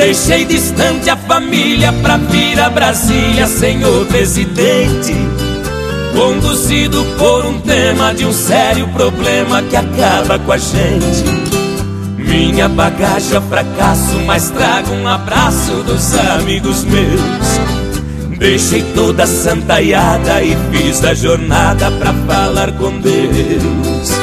Deixei distante a família pra vir a Brasília, senhor presidente, conduzido por um tema de um sério problema que acaba com a gente. Minha bagagem é fracasso, mas trago um abraço dos amigos meus. Deixei toda a santaiada e fiz a jornada pra falar com Deus.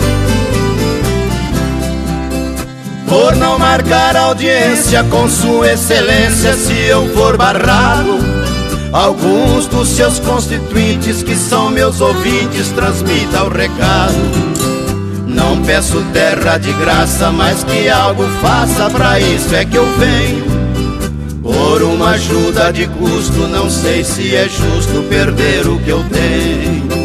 Por não marcar audiência com sua excelência, se eu for barrado, alguns dos seus constituintes, que são meus ouvintes, transmita o recado. Não peço terra de graça, mas que algo faça, pra isso é que eu venho. Por uma ajuda de custo, não sei se é justo perder o que eu tenho.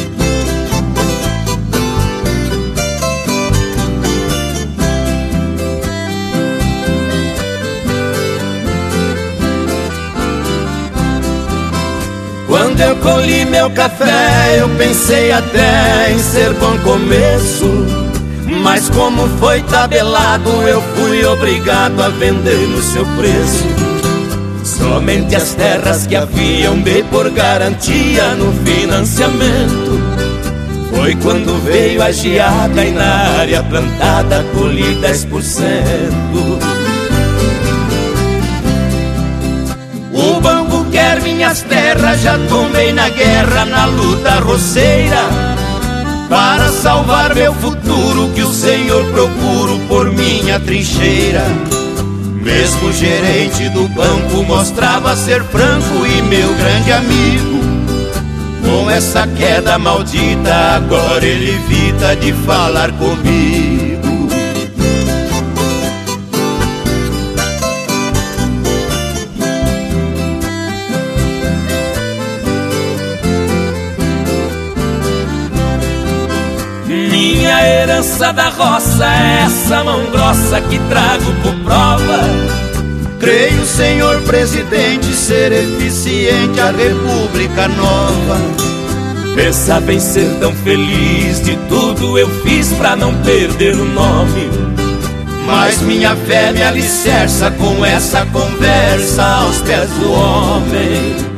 Quando eu colhi meu café, eu pensei até em ser bom começo, mas como foi tabelado, eu fui obrigado a vender no seu preço. Somente as terras que haviam de por garantia no financiamento. Foi quando veio a geada e na área plantada colhi 10%. O banco quer minhas terras, já tomei na guerra, na luta roceira, para salvar meu futuro, que o Senhor procuro por minha trincheira. Mesmo o gerente do banco mostrava ser franco e meu grande amigo. Com essa queda maldita, agora ele evita de falar comigo. Minha herança da roça é essa mão grossa que trago por prova. Creio, senhor presidente, ser eficiente a república nova. Pensava em ser tão feliz, de tudo eu fiz pra não perder o nome. Mas minha fé me alicerça com essa conversa aos pés do homem.